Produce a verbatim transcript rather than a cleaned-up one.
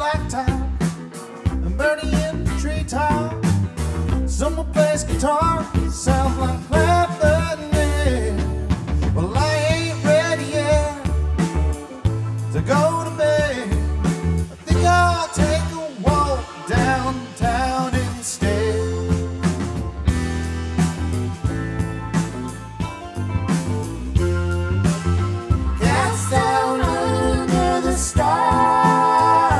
blacktop, and birdie in the treetop. Someone plays guitar, sounds like